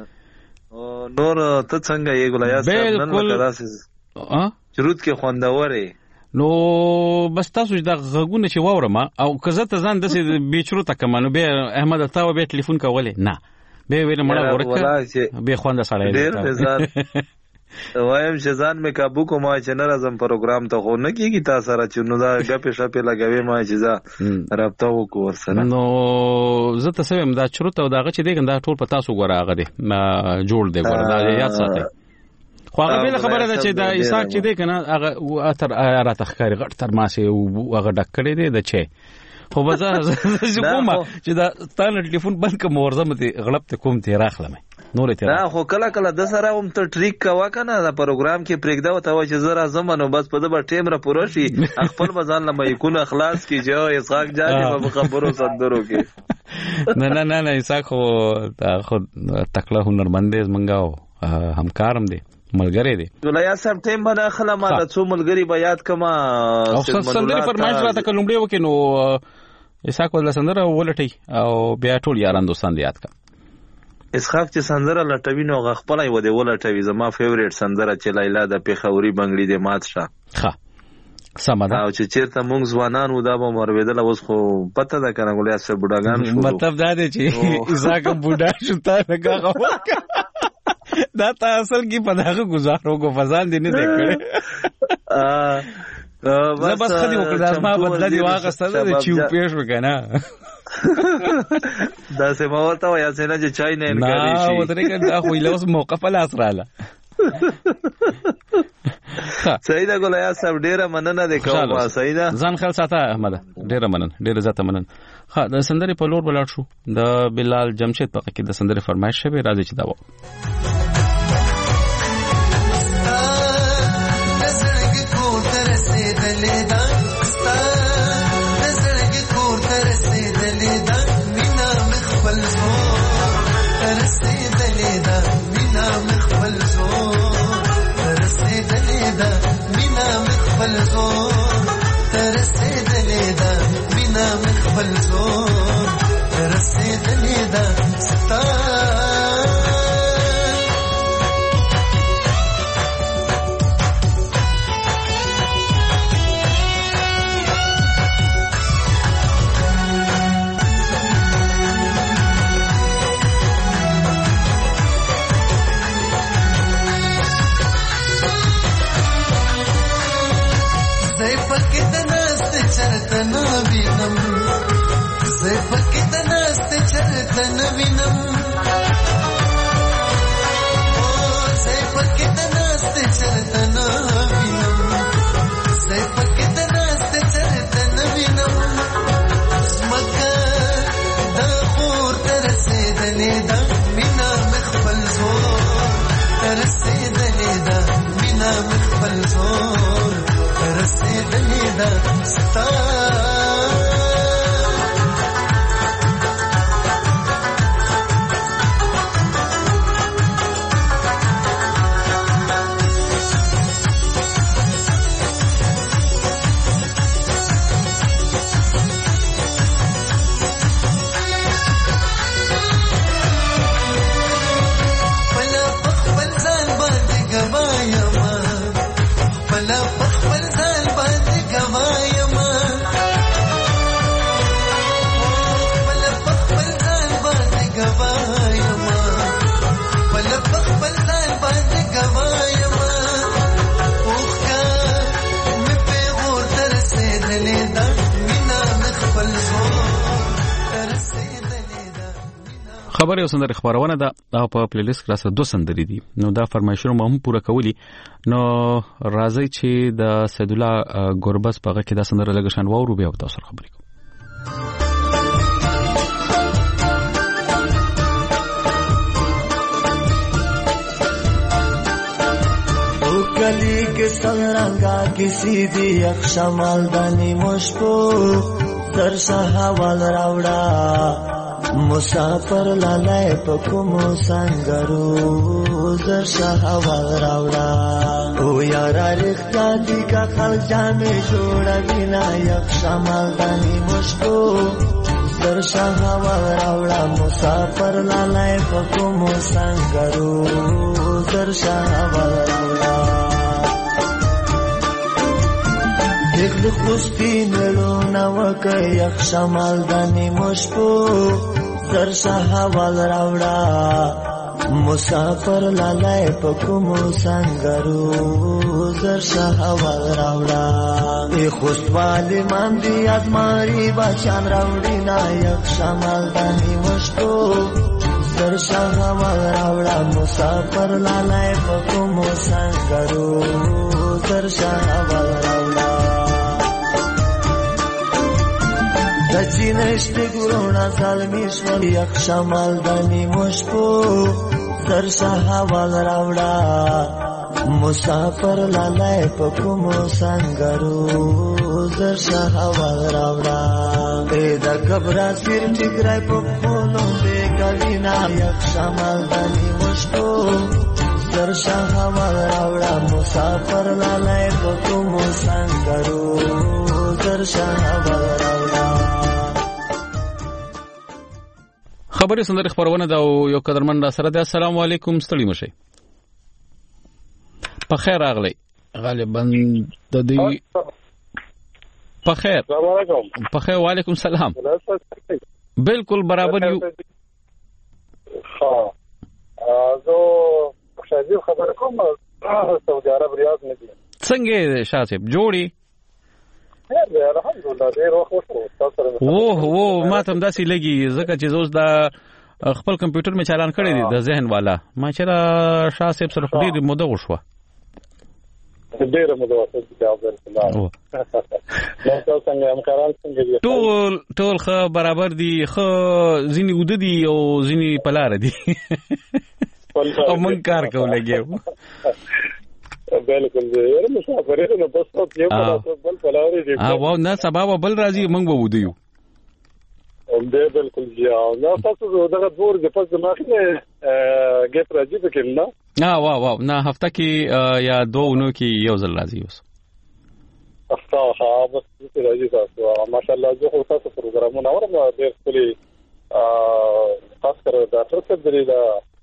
نور ته څنګه یې ګلیا صاحب نن مدرسې چروت کې خوندورې نو بس تاسو دا غږونه چې واورم او کزه ته ځان د بیچرو تکمنو به احمد تاو به ټلیفون کوله نه به ویل مړه ورکه به خوند سره ډېر وایم چې ځان مې काबू کوم چې نه راځم پروګرام ته خو نه کیږي تاسو سره چې نو دا غپې شپې لګوي ما چې ځا رابطه وکړ سره نو زه ته سم دا چروت او داغه چې دغه ټول په تاسو غوړه هغه دی جوړ دی غوړه دا یاد ساتي خو هغه بل خبره ده چې دا اساق چې دی کنه هغه اتر را تخکاری غټ تر ماسه هغه ډک کړی دی د چي خو بازار زه کومه چې دا ستانه ټلیفون بند کوم ورزه مته غلط کوم تی راخلم نور ته نه خو کله کله د سره هم ته ټریک کوا کنه دا پروګرام کې پرېږدا او ته چې زرا زمانو بس په دبر ټیم را پوره شي خپل بزان لمه یکون اخلاص کی جو اسحاق جان په خبرو صدرو کې نه نه نه اسحاق خو تکله هنرمند دی منګاو همکارم دی ملګری دی ګلیا صاحب ټیم باندې خلا ما د څو ملګری بیا یاد کما او سندري فرمایش راته کلمړي وکینو اسحاق ول سندره ولټي او بیا ټول یاران دوستان دی یاد کا اسحاق چې سندره لټوي نو غخپلای و دی ولټوي زما فیوریټ سندره چې لیلا د پیښوري بنگړي د مات شه ها سمدا او چې چیرته مونږ ځوانان و دا به مرویدل اوس خو پته ده کنه ګلیا صاحب بډاګان شو مطلب دا دی چې اسحاق بوډا شو تا لگا دا اصل کی پداغه گزارو کو فزان دی نه دکړي بس خدي وکړه ما بدل دی واغسته د چیو پیښ وکنه دا سه ما ورته یا څنګه چې چای نه انګاری شي نه وته کې دا خو له اوس موقف لاس رااله صحیح ده ګولیا صاحب ډیره مننه ده کوم صحیح ده ځان خل ساته احمد ډیره مننه ډیره زیاته مننه. ها د سندرې په لور بلاړ شو د بلال جمشید په کې د سندرې فرمایش شوی راځي چې دا و خبر یو سندره خبرونه ده او په پلی لیست کې سره 2 سندري دي نو دا فرمایشونه هم پوره کولی نو راځي چې د سید الله ګوربس په هغه کې دا سندره لګشن وورو بیا تاسو خبرې کوم. गली के संरंगा किसी दी अक्षमाल दानी मुश्को दर्शा हवाल रावड़ा मुसाफर लालाय पकुमो संगरू दर्शा हवाल रावड़ा ओ यारा रिख्ता दी का खल जामे जोड़ा बिना अक्षमाल दानी मुश्को दर्शा हवाल रावड़ा मुसाफर लालाय पकुमो संगरू दर्शा हवाल रावड़ा एक खुस्ती नलो नवक यक्षमाल दानी मुश्को दर्शा हवाल रावड़ा मुसाफर लालाय पकुमो संगरू दर्शा हवाल रावड़ा ए खुशवाली मांदी आजमारी बाचान रावड़ी ना यक्षमाल दानी मुश्को दर्शा हवाल रावड़ा मुसाफर लालाय पकुमो संगरू दर्शा हवाल रावड़ा दचिनष्ट गुरुणा सालमीश्वर यक्षमाल दानी मुश्को दर्शा हवाल रावड़ा मुसाफर लालाय पकुमो संगरू दर्शा हवाल रावड़ा बेदा घबरा सिर टिकराय पप्पोलो दे कविना यक्षमाल दानी मुश्को दर्शा हवाल रावड़ा मुसाफर लालाय पकुमो संगरू दर्शा हवाल रावड़ा. خبري سندري خبرونه دا یو قدرمن را سره ده. السلام علیکم ستړي مشه په خیر راغلی غالبا د دې په خیر السلام علیکم په خیر وعلیکم السلام بالکل برابر یو ها زه شاید خبر کوم سعودي عرب ریاض نه دي څنګه شاسب جوړي الحمدلله ډیر وخت وو ما ته داسې لګي ځکه چې زوس دا خپل کمپیوټر می چالان کړی دی د ذهن والا ما چې را شاسب سره ډیر موده وشوه ډېر متوسط جواب درکړم. نو تاسو څنګه همکاران څنګه دي؟ ټول خو برابر دي، خو ځینې ود دي او ځینې پلار دي او مونږ کار کوو لګیو. بالکل یاره مسافرینو نو بس یو بل پلار دي. واو نه سبا بل راځي مونږ به ودیو. بالکل جی نو تاسو دغه دور د پس دماغ نه ګپ راځي پکې نه؟ واو نه هفته کې یا 2 ونو کې یو ځل راځي اوس. ها بس راځي تاسو ماشاءالله زه خو تاسو پروګرامونه اورم ډېر خپل خاص کر دا ترڅ درې دا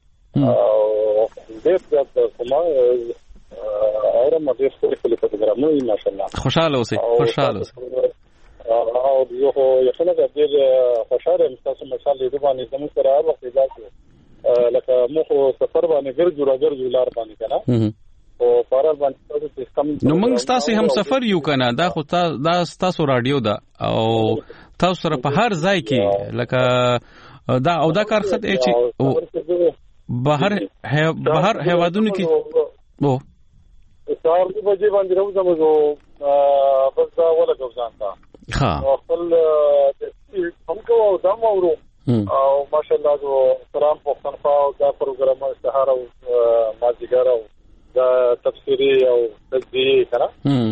ډېر د کومه اورم ډېر خپل پروګرامونه ماشاءالله. خوشاله اوسئ. او یو یو څنګه ډېر خوشاله تاسو ماشاءالله دې باندې زموږ سره هر وخت ځاتو لکه مخ سفر باندې ګرځو لار باندې کنه او فارال باندې تاسو کم نو موږ تاسو هم سفر یو کنه دا خو تاسو رادیو دا او تاسو سره په هر ځای کې لکه دا او دا کار خط چې بهر هوادونو کې او سهار د بجې باندې راوځم زه بس دا ولا ځان تا خپل هم کوو دا مورو او ماشاءالله زه سلام پښتونخوا او دا پروګرام سهار او مازیګر او دا تفسیری او تدبیری کنه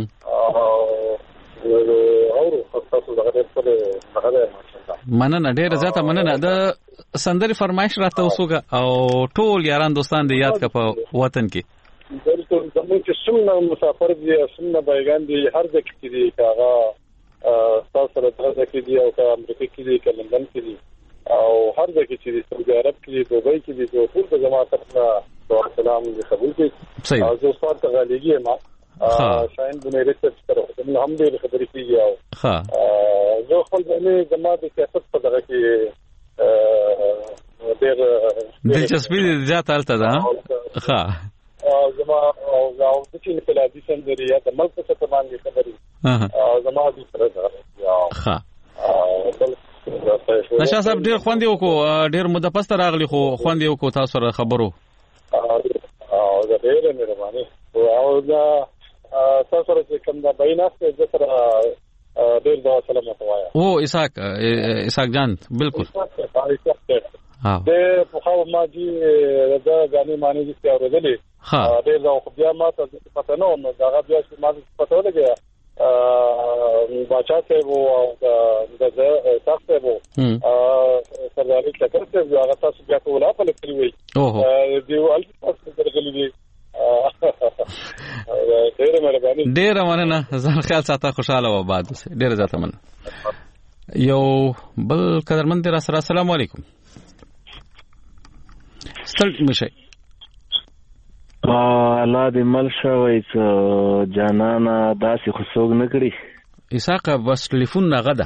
او تاسو دغه په هغه مننه ډیره زیاته مننه. د سندري فرمایش راته وسوګه او ټول یاران دوستان دې یاد کا په وطن کې بالکل زموږ چې څومره مسافر دي څومره بیگان دي هر ځای کې دي کاغه تاسو سره درځي دي او کا امریکا کې دي کا لندن کې دي او هر ځای کې چې سعودي عرب کې دي دوبۍ کې دي ټول د جماعت طرفه سلام دې قبول کړي. او زه ستاسو ته غاليږي ما شاین د مې ریسرچ کړو نو هم دې خبرې کیږي او زه خپل باندې جماعت د سیاست په دغه کې ډېر دلچسپي زیات الته ده. زما او د چې په لادي سندري یا د ملک څخه باندې خبرې زما دې سره ده. نشه صاحب ډېر خوندې وکړو، ډېر مده پسته راغلی خو خوندې وکړو تاسو سره خبرو. او دا ډېر مهرباني او دا تاسو سره کوم دا بیناسته د سره ډېر دا سلام وایا. او اسحاق جان بالکل د په خو ما دي دا غاني معنی دي اوریدلې ډېر دا خو بیا ما ته پته نه و دا بیا چې ما پته ولګي باچا ته وو او د تاسو ته وو سرداري کتر ته هغه تاسو بیا کوله په لکري وي دیو الف تاسو درغلي دي ډېر مننه. ځان خیال ساته، خوشاله و آباد اوسه. ډېر زیاته مننه. یو بل قدرمن را سره السلام علیکم. ستړي مشه الله دې مل شوی څه جانانا داسې خو څوک نه کړي. اسحاق بس ټلیفون نه غدا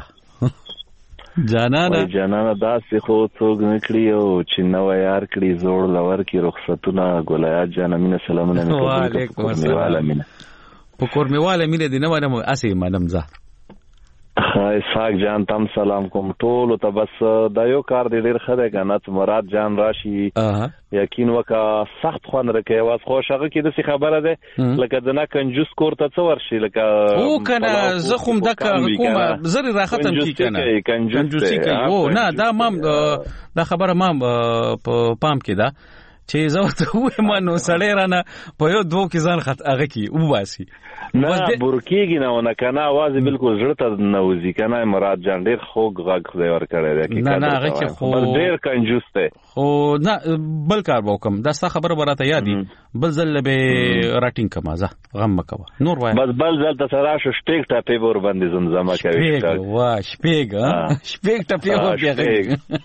جانانا داسې خو څوک نه کړي او چې نو یار کړي زوړ لور کې رخصتونه ګلایات جانا مینه سلامونه وعلیکم السلام. په کورمیواله مینه دې نه ونه اسې مدام زه اسحاق جان تم سلام کوم ټول ته. بس دا یو کار دی ډیر خدای کنه چې مراد جان راشي یقین وکا سخت خوان رکه واس خوشاغه کې د څه خبره ده لکه دنا کنجوس کوړه څو ورشي لکه او کنه زخم د کومه زری را ختم کی کنه کنجوسی کوي. او نه دا مام دا خبره مام په پام کې ده چې زه ته وې ما نو سړی رانه په یو دوه کې ځان خط هغه کې وباسي نه برکیږي نه کنه आवाज بالکل زړه نه وځي کنه. مراد جان ډیر خوږ غږ دی ور کړی دی نه هغه چې خو ډیر کنجوس دی خو نه بل کار وکم دا څه خبره براته یادي بل ځل به راټینګ کما زه غم مکوه نور وای بس بل ځل ته سره شټیک ټاپې ور باندې زمزمه کوي. وا شپېګ ټاپې ور پیږي.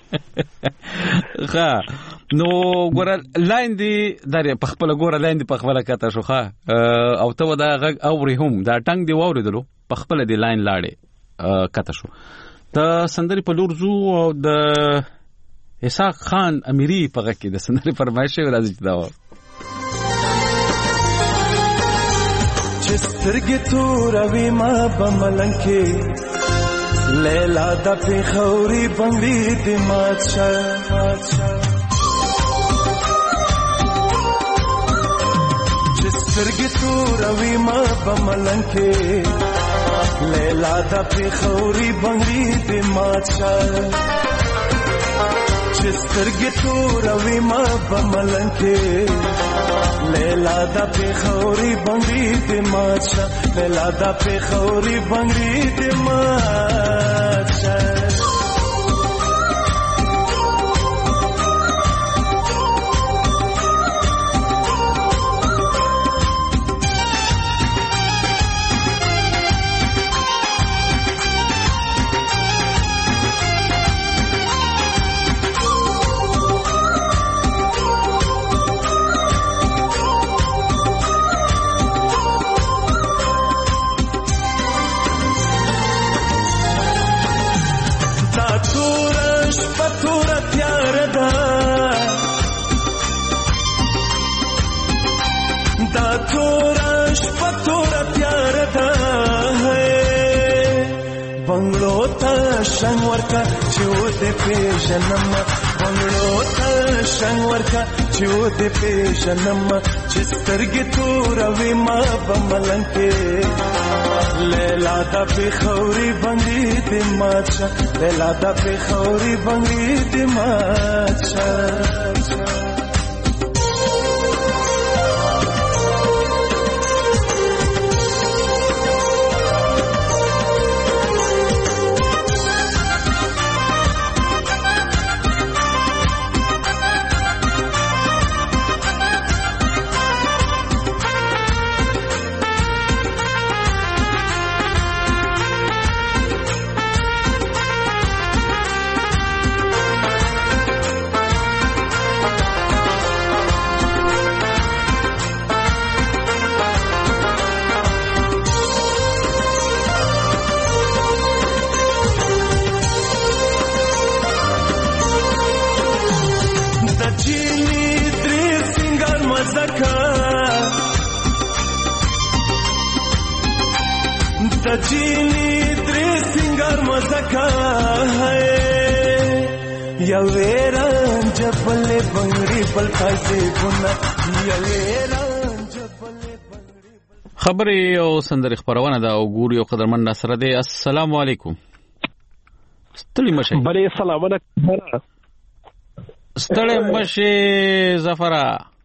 ښه نو ګور لاین دی درې په خپل ګور لاین دی په خپل کته شوخه او ته دا غږ اوري هم دا ټنګ دی واوریدلو په خپل دی لاین لاړې کته شو. د سندري په لور زو او د اسحاق خان امیری په غږ کې د سندري فرمایش راځي دا و چې سترګې توروي ما بملنګ کې لیلا د پیښوري بمبي د ماتشه سترګې توروي ما په ملنګ کې لیلا د پېښوري بنګړي دې مات شه چې سترګې توروي ما په ملنګ کې لیلا د پېښوري بنګړي دې مات شه لیلا د پېښوري بنګړي دې مات شه شنگ ورکا چیو دے پیشنم بنگلو تا شنگ ورکا چیو دے پیشنم چسترگی توروی ما بملنگ کے لیلا دا پیخوری بنگی دی ماچا لیلا دا پیخوری بنگی دی ماچا تجینی دری سنگر مزکا ہے یا ویران جبل بنگری بل تازه بنا یا ویران جبل بنگری خبري او سندري خبرونه دا او ګوري او قدرمن نصر دې السلام علیکم ستړي مشه بلې السلام علیکم ستړي مشه زفرا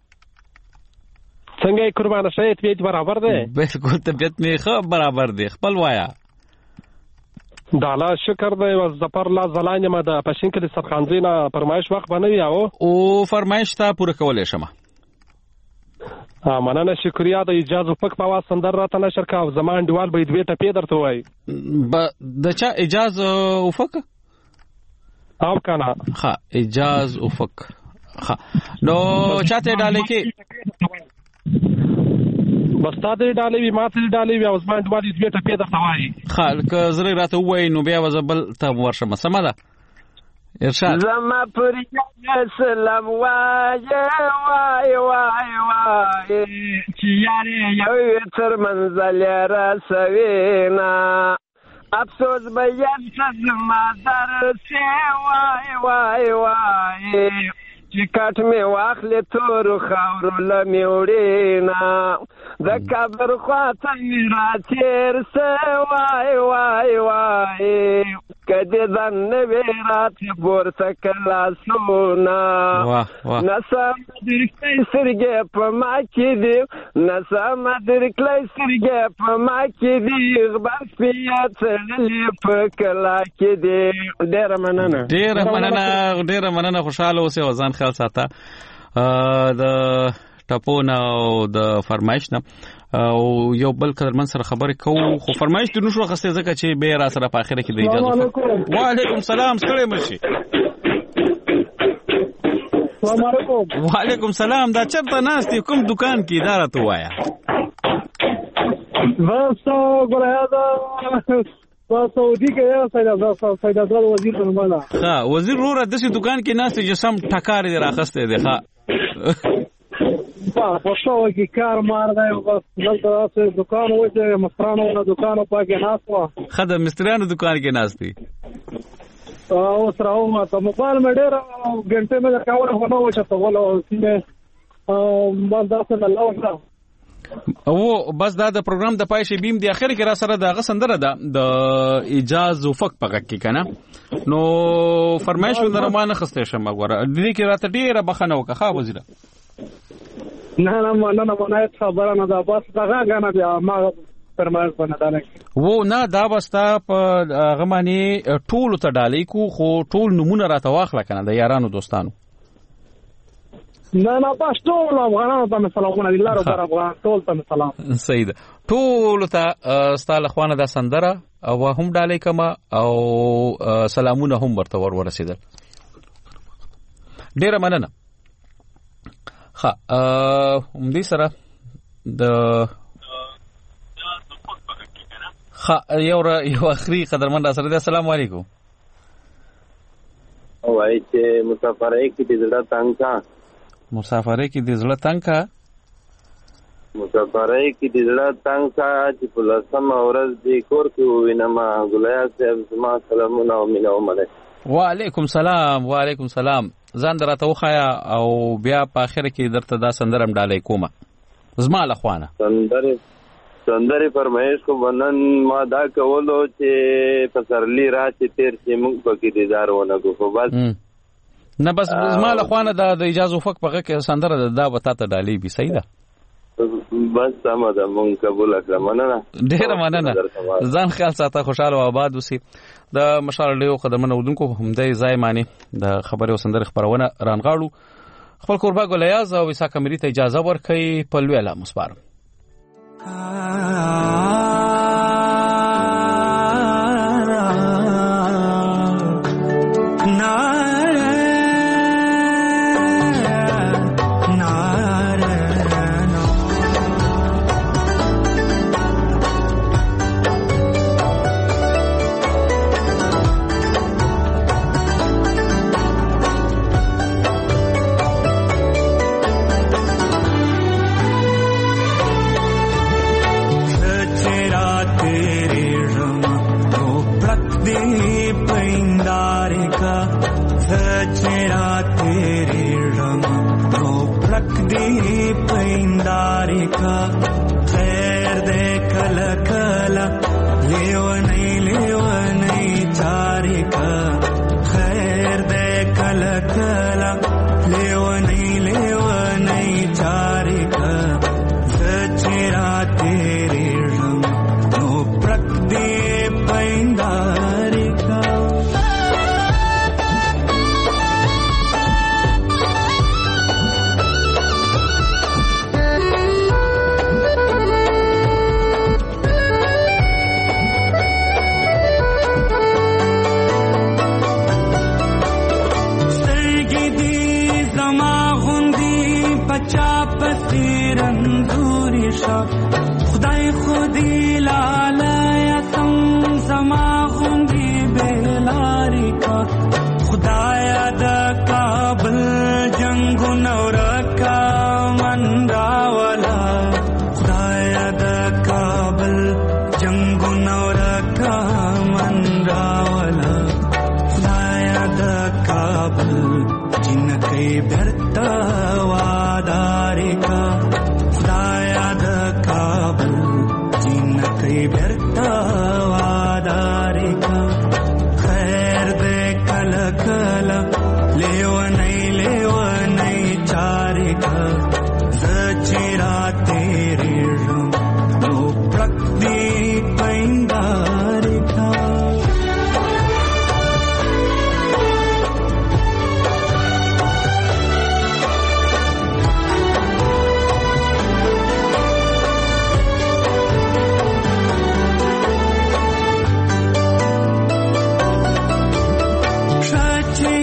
څنګه قربانه شې طبيعت برابر ده بالکل طبيعت می خو برابر ده خپل وایا دالا شکر دی او زفر لا زلانه ما د پښین کې سرخانزینا فرمایش وخت بنوي او فرمایش تا پوره کولې شمه مننه شکریا د اجازه پک په واس سندر راته نشر کا زمان دیوال به دوی ته پیدر ته وای د چا اجازه افق او کنه ها اجازه افق ها نو چاته ډالې کې بستاده ډالې وی ماته ډالې وی او زمان دیوال دوی ته پیدر ته وای ها که زره راته وای نو بیا وزبل ته ورشم سم ده ارشاد زما پر سلام وای وای وای وای چې یاري یو تر منزل رسوینا افسوس بیان زما در سي وای وای وای چې کټ می واخلې تور خاور لمې وړینا د کبر خواته می راتیر سه وای وای وای کدی ځان ویرات پورته کلا سونا نسم درکلې سرګې په ما کې دی نسم درکلې سرګې په ما کې دی غبر پیات لې په کلا کې دی ډېر مننه خوشاله اوسه او ځان خیال ساته د ټاپونه او د فرمایش نه او یو بل قدرمن سره خبرې کوو خو فرمایش د نشو غسته ځکه چې به را سره په اخره کې د اجازه وعلیکم سلام ستړي مشي السلام علیکم وعلیکم سلام دا چرته ناستې کوم دکان کې اداره ته وایا واسو ګوریا سعودي کې یا سید وزیر بنوانا ها وزیر روره د دې دکان کې ناستې جسم ټکار دی راخسته دی ها پښتو کې کار مار دی بس دلته دکان وځي مسترانو نه دکان په کې ناستو خدای مسترانو دکان کې ناستي او سره ما ته موبایل مې ډېر غنټه مې کاوه نو چې ته ولا سینه باندې الله او بس دا د پروګرام د پای شي بیم دی اخر کې را سره دا غسندره ده د اجازه وفق پغه کې کنه نو فرمایش و درمانه خسته شم غوړه دې کې راته ډیره بخنه وکړه وزیره نه خبره نه ده بس دغه غنه بیا ما فرمایش باندې وو نه دا بستا په غمانی ټول ته ډالې کو خو ټول نمونه راته واخله کنه د یارانو دوستانو نه بس ټول افغانانو ته سلامونه دي لاره پر افغان ټول ته سلام صحیح ده ټول ته ستاله خوانه د سندره او هم ډالې کما او سلامونه هم ورته ورسېدل ډیره مننه ها دې سره د یو اخري قدرمن سره السلام علیکم وای چې مسافرې کې د زړه تنګ کا مسافرې کې د زړه تنګ کا مسافرې کې د زړه تنګ کا چې په لسم ورځ د کور کې وینم ګلیا صاحب زما سلامونه او مینه ومنه وعلیکم سلام ځان درته وخایا او بیا په اخر کې درته دا سندرم ډالې کومه زما لخوانه سندرې فرمایش کو بنن ما دا کولو چې پسرلی را چې تیر چې موږ پکې دیدار ونه کو خو بس نه بس زما لخوانه د اجازه فق پغه کې سندره دا وتا ته ډالې به صحیح ده بس سم ده مونږ قبول کړم مننه ډیر مننه ځان خیال ساته خوشاله او آباد اوسې د مشال له قدمنه ودونکو همدې ځای معنی د خبرو سندره خبرونه رانغاړو خپل قربا ګلیاز او وسا کمری ته اجازه ورکړي په لویلا مسپارم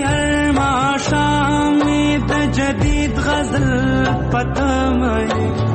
जदीद गजल पता मैं